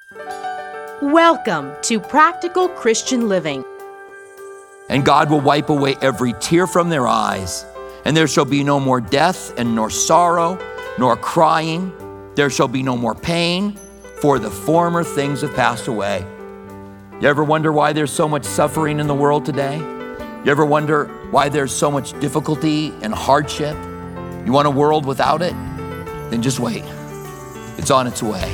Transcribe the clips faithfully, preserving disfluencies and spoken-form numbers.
Welcome to Practical Christian Living. And God will wipe away every tear from their eyes, and there shall be no more death, and nor sorrow, nor crying. There shall be no more pain, for the former things have passed away. You ever wonder why there's so much suffering in the world today? You ever wonder why there's so much difficulty and hardship? You want a world without it? Then just wait. It's on its way.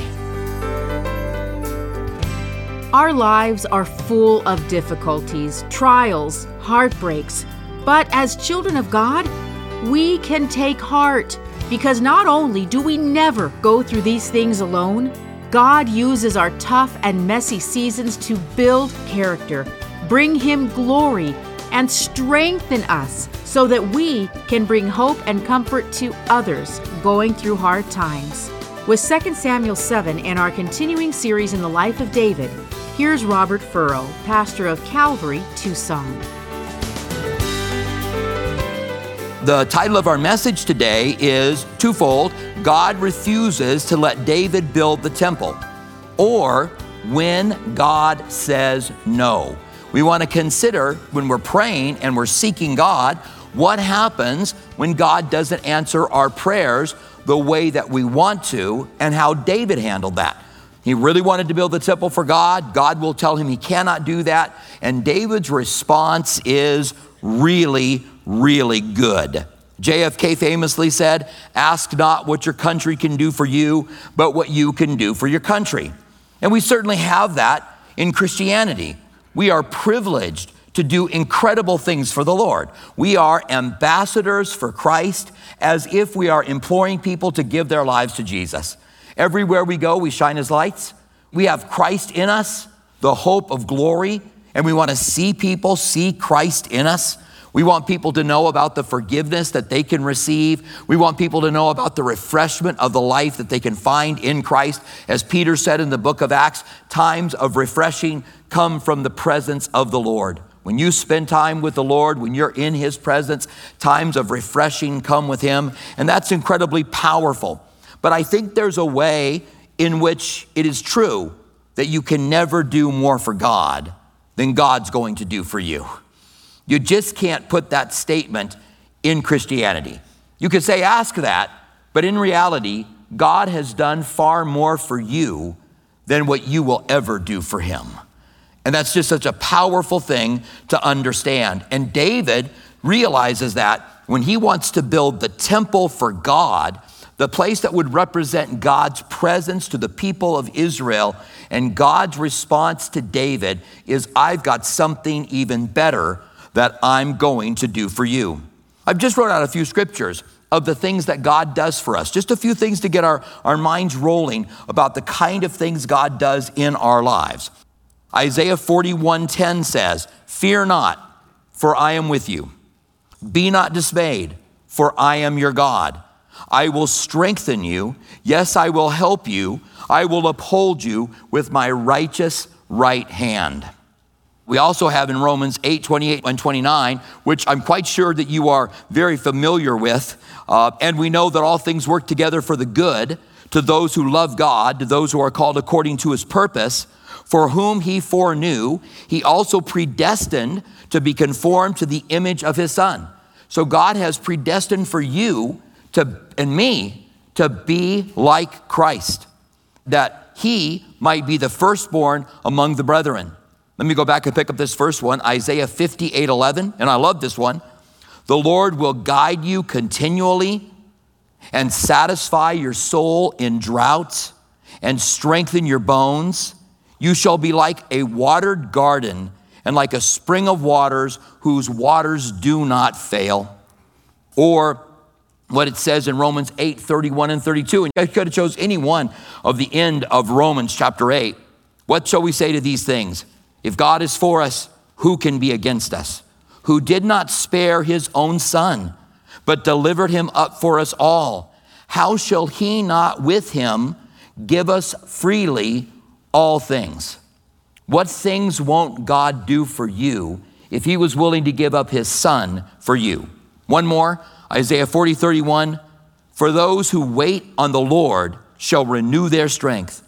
Our lives are full of difficulties, trials, heartbreaks. But as children of God, we can take heart, because not only do we never go through these things alone, God uses our tough and messy seasons to build character, bring Him glory, and strengthen us so that we can bring hope and comfort to others going through hard times. With Second Samuel seven and our continuing series in the life of David, here's Robert Furrow, pastor of Calvary, Tucson. The title of our message today is twofold: God refuses to let David build the temple, or when God says no. We want to consider, when we're praying and we're seeking God, what happens when God doesn't answer our prayers the way that we want to, and how David handled that. He really wanted to build the temple for God. God will tell him he cannot do that. And David's response is really, really good. J F K famously said, "Ask not what your country can do for you, but what you can do for your country." And we certainly have that in Christianity. We are privileged to do incredible things for the Lord. We are ambassadors for Christ, as if we are imploring people to give their lives to Jesus. Everywhere we go, we shine as lights. We have Christ in us, the hope of glory, and we want to see people see Christ in us. We want people to know about the forgiveness that they can receive. We want people to know about the refreshment of the life that they can find in Christ. As Peter said in the book of Acts, times of refreshing come from the presence of the Lord. When you spend time with the Lord, when you're in His presence, times of refreshing come with Him, and that's incredibly powerful. But I think there's a way in which it is true that you can never do more for God than God's going to do for you. You just can't put that statement in Christianity. You could say, ask that, but in reality, God has done far more for you than what you will ever do for Him. And that's just such a powerful thing to understand. And David realizes that when he wants to build the temple for God, the place that would represent God's presence to the people of Israel, and God's response to David is, I've got something even better that I'm going to do for you. I've just wrote out a few scriptures of the things that God does for us. Just a few things to get our, our minds rolling about the kind of things God does in our lives. Isaiah forty-one ten says, "Fear not, for I am with you. Be not dismayed, for I am your God. I will strengthen you. Yes, I will help you. I will uphold you with my righteous right hand." We also have in Romans eight twenty-eight and twenty-nine, which I'm quite sure that you are very familiar with. Uh, and we know that all things work together for the good to those who love God, to those who are called according to His purpose. For whom He foreknew, He also predestined to be conformed to the image of His Son. So God has predestined for you to and me to be like Christ, that He might be the firstborn among the brethren. Let me go back and pick up this first one, Isaiah fifty-eight eleven, and I love this one. "The Lord will guide you continually and satisfy your soul in drought and strengthen your bones. You shall be like a watered garden and like a spring of waters whose waters do not fail." Or what it says in Romans eight thirty-one and thirty-two. And I could have chose any one of the end of Romans chapter eight. "What shall we say to these things? If God is for us, who can be against us? Who did not spare His own Son, but delivered Him up for us all. How shall He not with Him give us freely all things?" What things won't God do for you if He was willing to give up His Son for you? One more, Isaiah forty thirty-one. "For those who wait on the Lord shall renew their strength.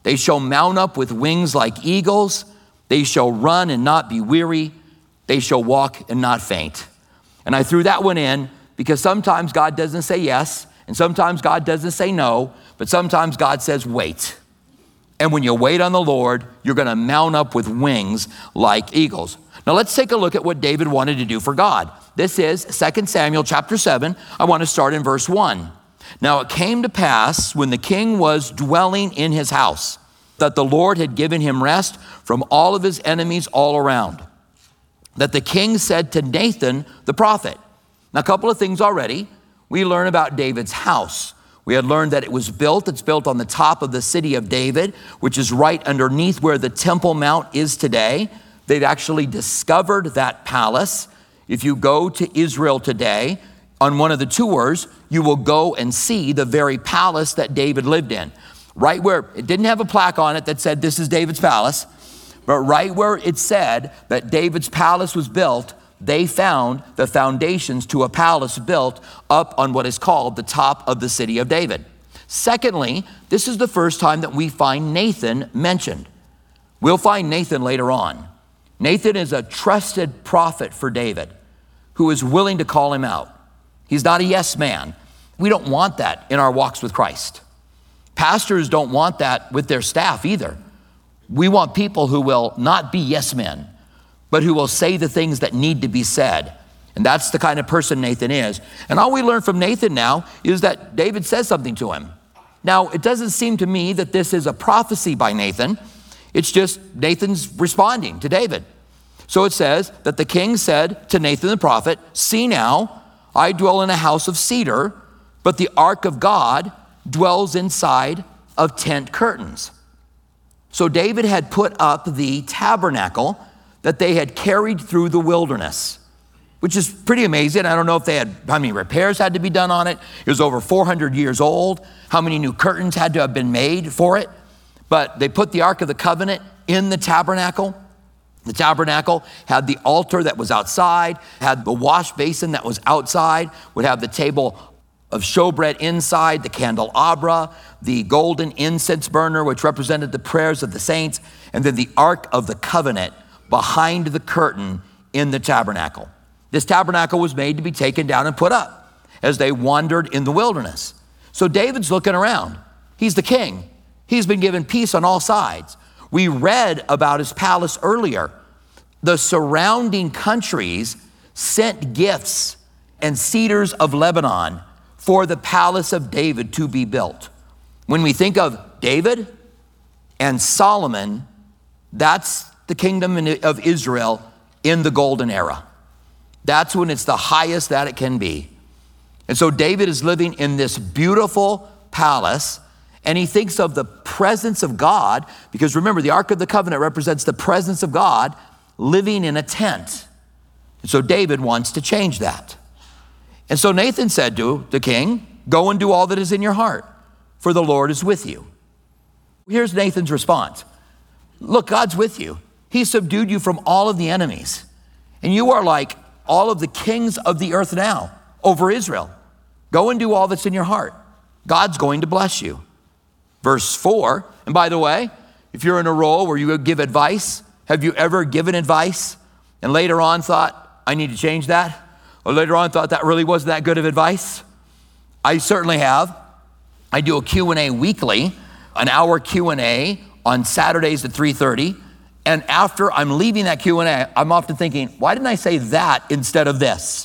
They shall mount up with wings like eagles. They shall run and not be weary. They shall walk and not faint. And I threw that one in because sometimes God doesn't say yes, and sometimes God doesn't say no, but sometimes God says wait. And when you wait on the Lord, you're going to mount up with wings like eagles. Now let's take a look at what David wanted to do for God. This is Second Samuel chapter seven. I want to start in verse one. Now it came to pass when the king was dwelling in his house that the Lord had given him rest from all of his enemies all around, that the king said to Nathan the prophet. Now a couple of things already. We learn about David's house. We had learned that it was built. It's built on the top of the city of David, which is right underneath where the Temple Mount is today. They've actually discovered that palace. If you go to Israel today, on one of the tours, you will go and see the very palace that David lived in. Right where, it didn't have a plaque on it that said this is David's palace, but right where it said that David's palace was built, they found the foundations to a palace built up on what is called the top of the city of David. Secondly, this is the first time that we find Nathan mentioned. We'll find Nathan later on. Nathan is a trusted prophet for David who is willing to call him out. He's not a yes man. We don't want that in our walks with Christ. Pastors don't want that with their staff either. We want people who will not be yes men, but who will say the things that need to be said. And that's the kind of person Nathan is. And all we learn from Nathan now is that David says something to him. Now, it doesn't seem to me that this is a prophecy by Nathan. It's just Nathan's responding to David. So it says that the king said to Nathan the prophet, "See now, I dwell in a house of cedar, but the ark of God dwells inside of tent curtains." So David had put up the tabernacle that they had carried through the wilderness, which is pretty amazing. I don't know if they had, how many repairs had to be done on it. It was over four hundred years old. How many new curtains had to have been made for it? But they put the Ark of the Covenant in the tabernacle. The tabernacle had the altar that was outside, had the wash basin that was outside, would have the table of showbread inside, the candelabra, the golden incense burner, which represented the prayers of the saints, and then the Ark of the Covenant behind the curtain in the tabernacle. This tabernacle was made to be taken down and put up as they wandered in the wilderness. So David's looking around. He's the king. He's been given peace on all sides. We read about his palace earlier. The surrounding countries sent gifts and cedars of Lebanon for the palace of David to be built. When we think of David and Solomon, that's the kingdom of Israel in the golden era. That's when it's the highest that it can be. And so David is living in this beautiful palace, and he thinks of the presence of God, because remember, the Ark of the Covenant represents the presence of God living in a tent. And so David wants to change that. And so Nathan said to the king, "Go and do all that is in your heart, for the Lord is with you." Here's Nathan's response. Look, God's with you. He subdued you from all of the enemies. And you are like all of the kings of the earth now over Israel. Go and do all that's in your heart. God's going to bless you. Verse four, and by the way, if you're in a role where you give advice, have you ever given advice and later on thought, I need to change that? Or later on thought that really wasn't that good of advice? I certainly have. I do a Q and A weekly, an hour Q and A on Saturdays at three thirty. And after I'm leaving that Q and A, I'm often thinking, why didn't I say that instead of this?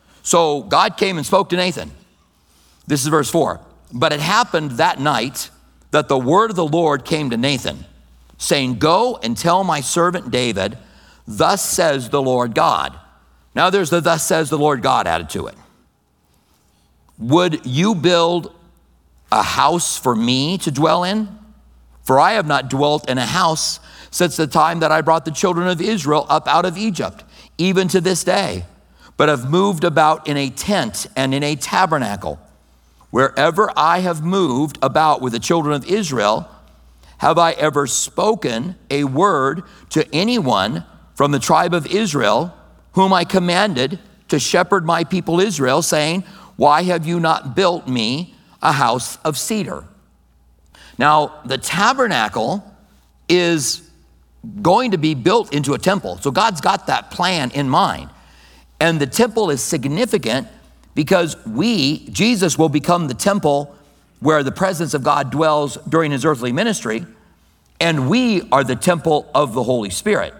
So God came and spoke to Nathan. This is verse four. But it happened that night that the word of the Lord came to Nathan, saying, "Go and tell my servant David, thus says the Lord God." Now there's the thus says the Lord God added to it. "Would you build a house for me to dwell in? For I have not dwelt in a house since the time that I brought the children of Israel up out of Egypt, even to this day, but have moved about in a tent and in a tabernacle. Wherever I have moved about with the children of Israel, have I ever spoken a word to anyone from the tribe of Israel, whom I commanded to shepherd my people Israel, saying, why have you not built me a house of cedar?" Now, the tabernacle is going to be built into a temple. So God's got that plan in mind. And the temple is significant because we, Jesus, will become the temple where the presence of God dwells during his earthly ministry, and we are the temple of the Holy Spirit.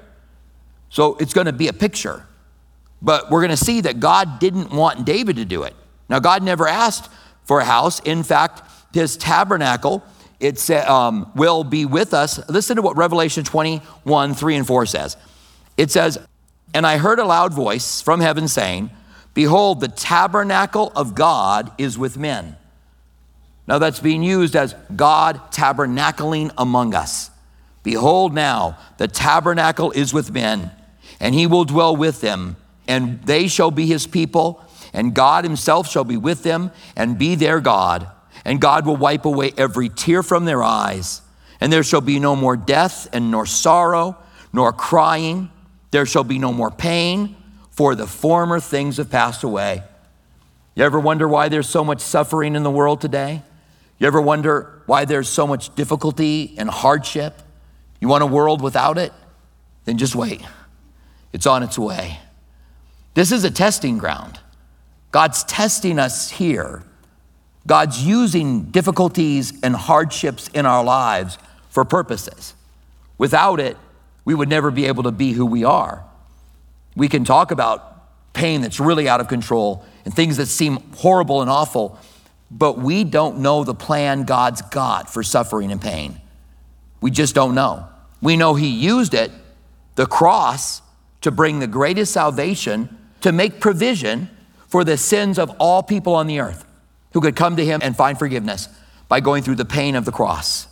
So it's going to be a picture. But we're going to see that God didn't want David to do it. Now, God never asked for a house. In fact, his tabernacle, it um, will be with us. Listen to what Revelation twenty-one, three and four says. It says, "And I heard a loud voice from heaven saying, Behold, the tabernacle of God is with men." Now that's being used as God tabernacling among us. "Behold now, the tabernacle is with men, and he will dwell with them, and they shall be his people, and God himself shall be with them and be their God. And God will wipe away every tear from their eyes. And there shall be no more death, and nor sorrow, nor crying. There shall be no more pain, for the former things have passed away." You ever wonder why there's so much suffering in the world today? You ever wonder why there's so much difficulty and hardship? You want a world without it? Then just wait. It's on its way. This is a testing ground. God's testing us here. God's using difficulties and hardships in our lives for purposes. Without it, we would never be able to be who we are. We can talk about pain that's really out of control and things that seem horrible and awful, but we don't know the plan God's got for suffering and pain. We just don't know. We know he used it, the cross, to bring the greatest salvation, to make provision for the sins of all people on the earth who could come to him and find forgiveness by going through the pain of the cross.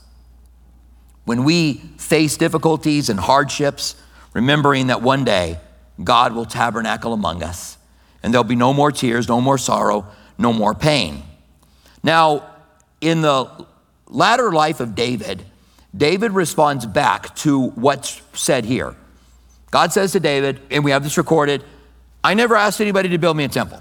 When we face difficulties and hardships, remembering that one day God will tabernacle among us, and there'll be no more tears, no more sorrow, no more pain. Now, in the latter life of David, David responds back to what's said here. God says to David, and we have this recorded, "I never asked anybody to build me a temple."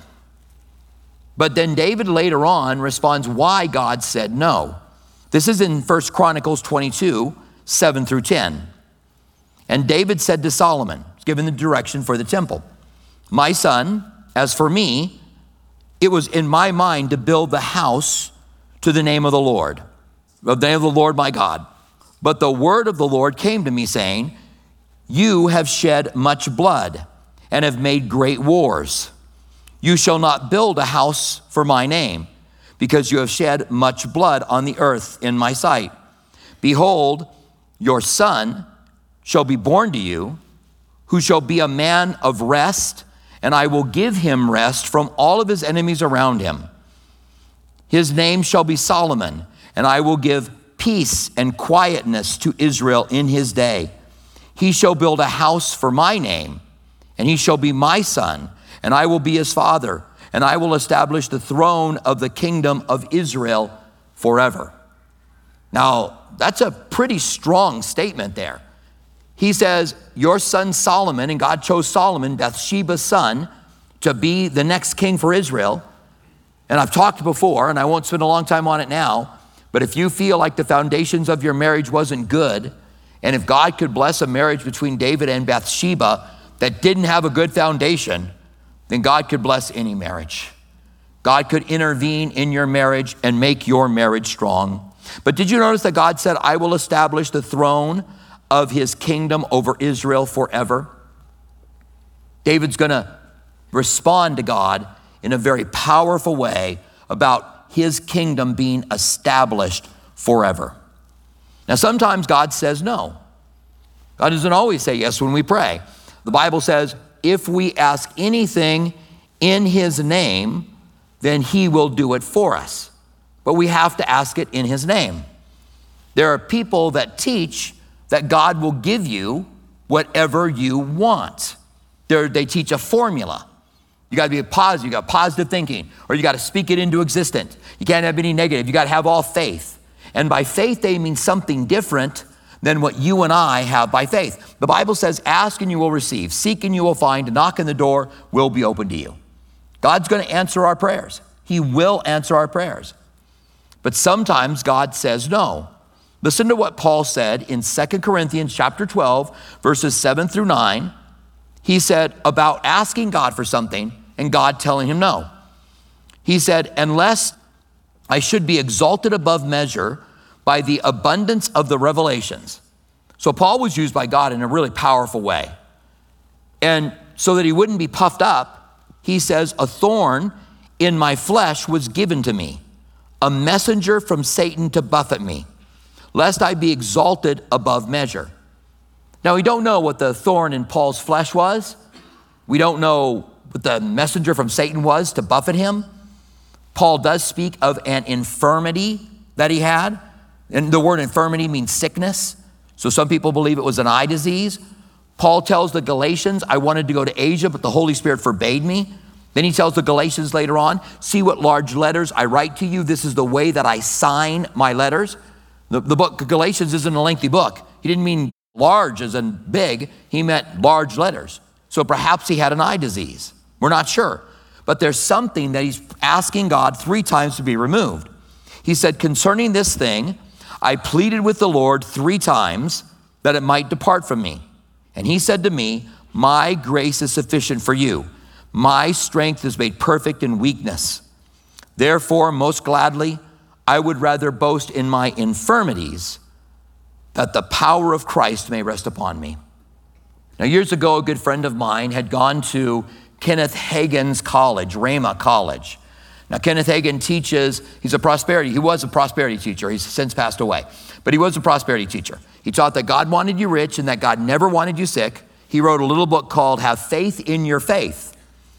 But then David later on responds why God said no. This is in First Chronicles twenty-two, seven through ten. "And David said to Solomon," he's given the direction for the temple, "My son, as for me, it was in my mind to build the house to the name of the Lord, of the name of the Lord my God. But the word of the Lord came to me saying, You have shed much blood and have made great wars. You shall not build a house for my name, because you have shed much blood on the earth in my sight. Behold, your son shall be born to you, who shall be a man of rest, and I will give him rest from all of his enemies around him. His name shall be Solomon, and I will give peace and quietness to Israel in his day. He shall build a house for my name, and he shall be my son, and I will be his father, and I will establish the throne of the kingdom of Israel forever." Now, that's a pretty strong statement there. He says, your son Solomon, and God chose Solomon, Bathsheba's son, to be the next king for Israel. And I've talked before, and I won't spend a long time on it now, but if you feel like the foundations of your marriage wasn't good, and if God could bless a marriage between David and Bathsheba that didn't have a good foundation, then God could bless any marriage. God could intervene in your marriage and make your marriage strong. But did you notice that God said, I will establish the throne of his kingdom over Israel forever? David's gonna respond to God in a very powerful way about his kingdom being established forever. Now, sometimes God says no. God doesn't always say yes when we pray. The Bible says, if we ask anything in his name, then he will do it for us. But we have to ask it in his name. There are people that teach that God will give you whatever you want. They're, they teach a formula. You gotta be positive, you got positive thinking, or you gotta speak it into existence. You can't have any negative, you gotta have all faith. And by faith, they mean something different than what you and I have by faith. The Bible says, ask and you will receive, seek and you will find, knock and the door will be open to you. God's gonna answer our prayers. He will answer our prayers. But sometimes God says no. Listen to what Paul said in Second Corinthians chapter twelve, verses seven through nine. He said about asking God for something and God telling him no. He said, unless I should be exalted above measure by the abundance of the revelations. So Paul was used by God in a really powerful way. And so that he wouldn't be puffed up, he says, a thorn in my flesh was given to me, a messenger from Satan to buffet me, lest I be exalted above measure. Now, we don't know what the thorn in Paul's flesh was. We don't know what the messenger from Satan was to buffet him. Paul does speak of an infirmity that he had. And the word infirmity means sickness. So some people believe it was an eye disease. Paul tells the Galatians, I wanted to go to Asia, but the Holy Spirit forbade me. Then he tells the Galatians later on, see what large letters I write to you. This is the way that I sign my letters. The, the book Galatians isn't a lengthy book. He didn't mean large as in big. He meant large letters. So perhaps he had an eye disease. We're not sure. But there's something that he's asking God three times to be removed. He said, concerning this thing, I pleaded with the Lord three times that it might depart from me. And he said to me, my grace is sufficient for you. My strength is made perfect in weakness. Therefore, most gladly, I would rather boast in my infirmities, that the power of Christ may rest upon me. Now, years ago, a good friend of mine had gone to Kenneth Hagin's college, Rhema College. Now, Kenneth Hagin teaches, he's a prosperity, he was a prosperity teacher. He's since passed away, but he was a prosperity teacher. He taught that God wanted you rich and that God never wanted you sick. He wrote a little book called Have Faith in Your Faith,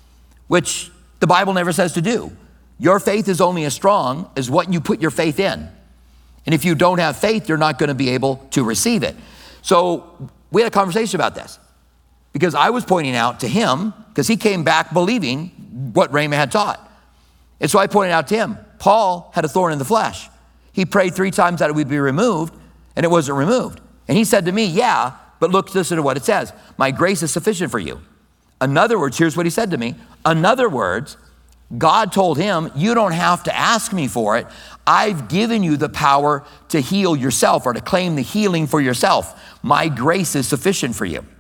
which the Bible never says to do. Your faith is only as strong as what you put your faith in. And if you don't have faith, you're not going to be able to receive it. So we had a conversation about this because I was pointing out to him, because he came back believing what Rhema had taught. And so I pointed out to him, Paul had a thorn in the flesh. He prayed three times that it would be removed, and it wasn't removed. And he said to me, yeah, but look, listen to what it says. My grace is sufficient for you. In other words, here's what he said to me. In other words, God told him, you don't have to ask me for it. I've given you the power to heal yourself or to claim the healing for yourself. My grace is sufficient for you.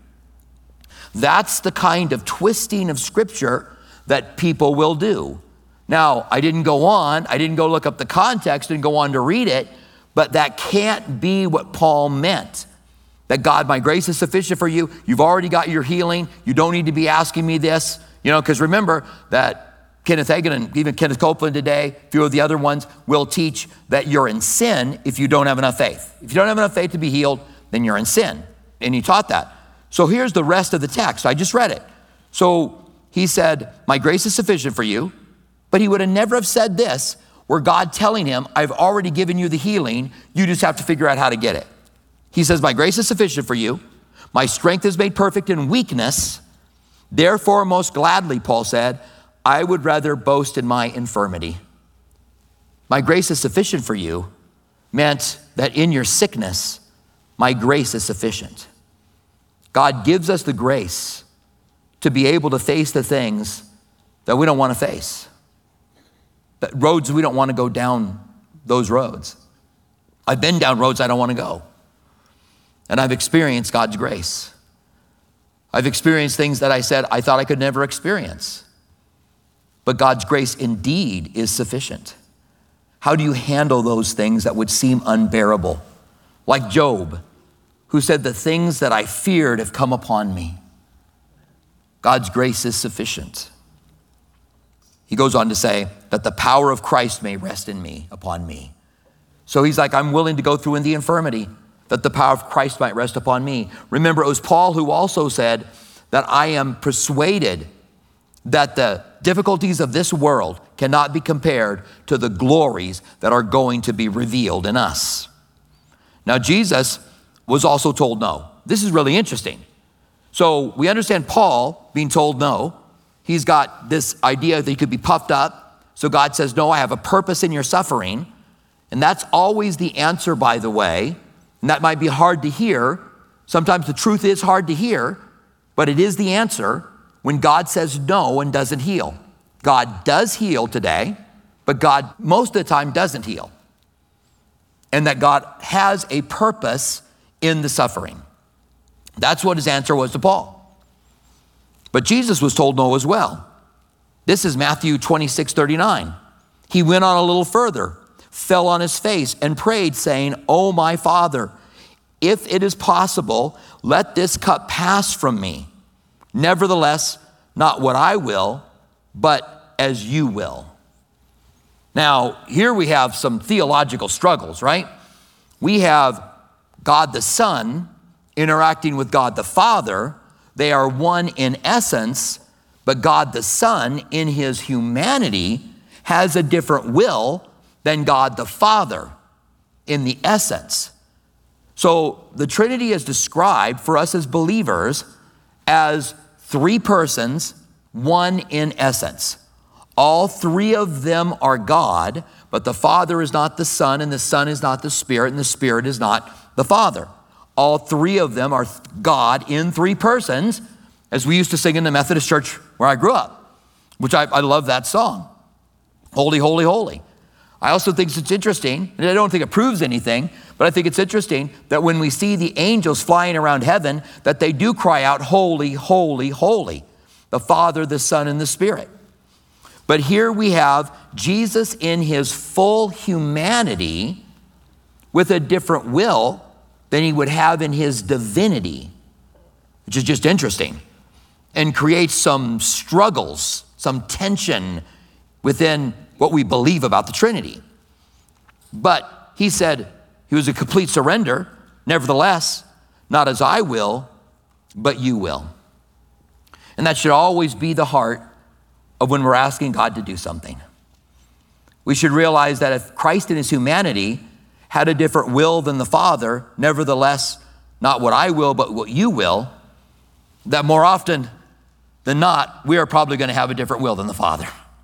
That's the kind of twisting of scripture that people will do. Now, I didn't go on, I didn't go look up the context and go on to read it, but that can't be what Paul meant. That God, my grace is sufficient for you. You've already got your healing. You don't need to be asking me this. You know, because remember that Kenneth Hagin and even Kenneth Copeland today, a few of the other ones, will teach that you're in sin if you don't have enough faith. If you don't have enough faith to be healed, then you're in sin. And he taught that. So here's the rest of the text. I just read it. So he said, my grace is sufficient for you. But he would have never have said this, were God telling him, I've already given you the healing. You just have to figure out how to get it. He says, my grace is sufficient for you. My strength is made perfect in weakness. Therefore, most gladly, Paul said, I would rather boast in my infirmity. My grace is sufficient for you meant that in your sickness, my grace is sufficient. God gives us the grace to be able to face the things that we don't want to face. The roads we don't want to go down those roads. I've been down roads I don't want to go. And I've experienced God's grace. I've experienced things that I said I thought I could never experience. But God's grace indeed is sufficient. How do you handle those things that would seem unbearable? Like Job, who said, the things that I feared have come upon me. God's grace is sufficient. He goes on to say that the power of Christ may rest in me, upon me. So he's like, I'm willing to go through in the infirmity that the power of Christ might rest upon me. Remember, it was Paul who also said that I am persuaded that the difficulties of this world cannot be compared to the glories that are going to be revealed in us. Now, Jesus was also told no. This is really interesting. So we understand Paul being told no. He's got this idea that he could be puffed up. So God says, no, I have a purpose in your suffering. And that's always the answer, by the way. And that might be hard to hear. Sometimes the truth is hard to hear, but it is the answer when God says no and doesn't heal. God does heal today, but God most of the time doesn't heal. and that God has a purpose in the suffering. That's what his answer was to Paul. But Jesus was told no as well. This is Matthew twenty-six thirty-nine. He went on a little further, fell on his face, and prayed, saying, "Oh, my Father, if it is possible, let this cup pass from me. Nevertheless, not what I will, but as you will." Now, here we have some theological struggles, right? We have God the Son interacting with God the Father. They are one in essence, but God the Son in his humanity has a different will than God the Father in the essence. So the Trinity is described for us as believers as three persons, one in essence. All three of them are God, but the Father is not the Son, and the Son is not the Spirit, and the Spirit is not the Father. All three of them are God in three persons, as we used to sing in the Methodist church where I grew up, which I, I love that song. Holy, holy, holy. I also think it's interesting, and I don't think it proves anything, but I think it's interesting that when we see the angels flying around heaven, that they do cry out, "Holy, holy, holy," the Father, the Son, and the Spirit. But here we have Jesus in his full humanity with a different will than he would have in his divinity, which is just interesting and creates some struggles, some tension within what we believe about the Trinity. But he said he was a complete surrender. Nevertheless, not as I will, but you will. And that should always be the heart of when we're asking God to do something. We should realize that if Christ in his humanity had a different will than the Father, nevertheless, not what I will, but what you will, that more often than not, we are probably going to have a different will than the Father.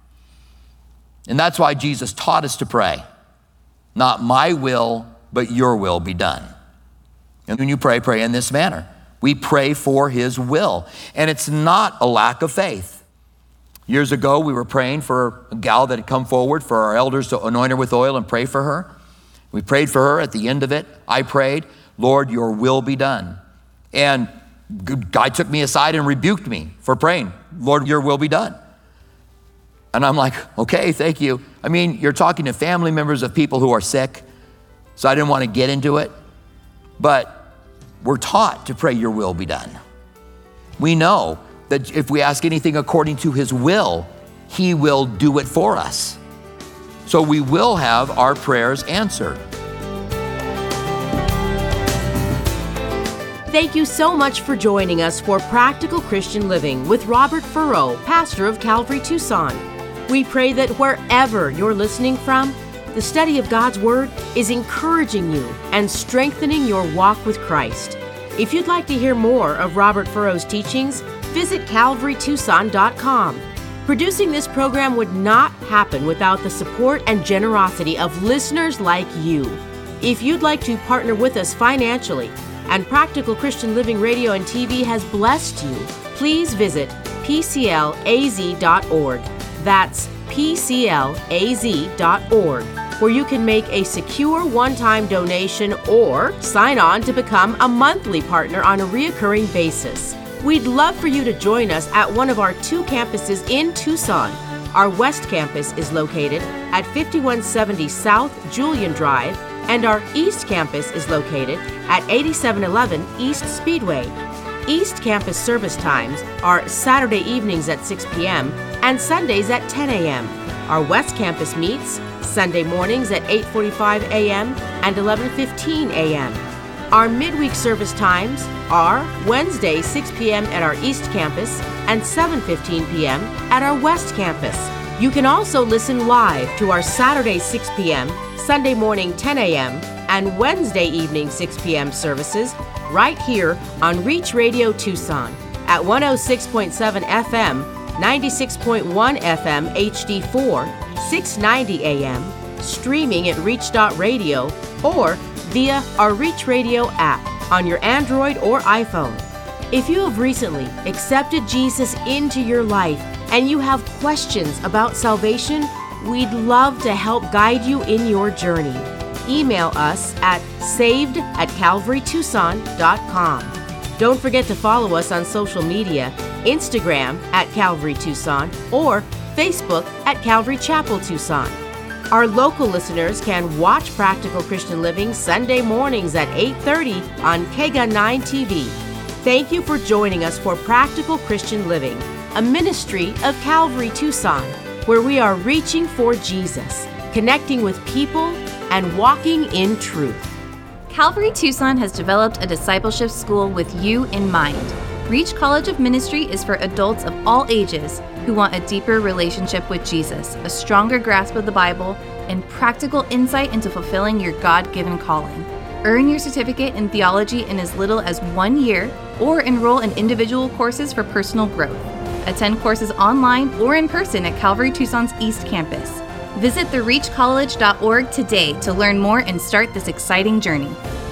And that's why Jesus taught us to pray, "Not my will, but your will be done." And when you pray, pray in this manner. We pray for his will, and it's not a lack of faith. Years ago, we were praying for a gal that had come forward for our elders to anoint her with oil and pray for her. We prayed for her. At the end of it, I prayed, "Lord, your will be done." And God took me aside and rebuked me for praying, "Lord, your will be done." And I'm like, okay, thank you. I mean, you're talking to family members of people who are sick, so I didn't want to get into it. But we're taught to pray, "Your will be done." We know that if we ask anything according to his will, he will do it for us. So we will have our prayers answered. Thank you so much for joining us for Practical Christian Living with Robert Furrow, pastor of Calvary Tucson. We pray that wherever you're listening from, the study of God's Word is encouraging you and strengthening your walk with Christ. If you'd like to hear more of Robert Furrow's teachings, visit calvary tucson dot com. Producing this program would not happen without the support and generosity of listeners like you. If you'd like to partner with us financially, and Practical Christian Living Radio and T V has blessed you, please visit p c l a z dot org. That's p c l a z dot org, where you can make a secure one-time donation or sign on to become a monthly partner on a reoccurring basis. We'd love for you to join us at one of our two campuses in Tucson. Our West Campus is located at fifty-one seventy South Julian Drive, and our East Campus is located at eighty-seven eleven East Speedway. East Campus service times are Saturday evenings at six p.m. and Sundays at ten a.m. Our West Campus meets Sunday mornings at eight forty-five a.m. and eleven fifteen a.m. Our midweek service times are Wednesday six p.m. at our East Campus and seven fifteen p.m. at our West Campus. You can also listen live to our Saturday six p.m., Sunday morning ten a.m., and Wednesday evening six p.m. services right here on Reach Radio Tucson at one oh six point seven F M, ninety-six point one F M H D four, six ninety A M, streaming at reach dot radio, or via our Reach Radio app on your Android or iPhone. If you have recently accepted Jesus into your life and you have questions about salvation, we'd love to help guide you in your journey. email us at saved at calvary tucson dot com. Don't forget to follow us on social media, Instagram at Calvary Tucson or Facebook at Calvary Chapel Tucson. Our local listeners can watch Practical Christian Living Sunday mornings at eight thirty on K G A nine T V. Thank you for joining us for Practical Christian Living, a ministry of Calvary Tucson, where we are reaching for Jesus, connecting with people, and walking in truth. Calvary Tucson has developed a discipleship school with you in mind. Reach College of Ministry is for adults of all ages who want a deeper relationship with Jesus, a stronger grasp of the Bible, and practical insight into fulfilling your God-given calling. Earn your certificate in theology in as little as one year, or enroll in individual courses for personal growth. Attend courses online or in person at Calvary Tucson's East Campus. Visit the reach college dot org today to learn more and start this exciting journey.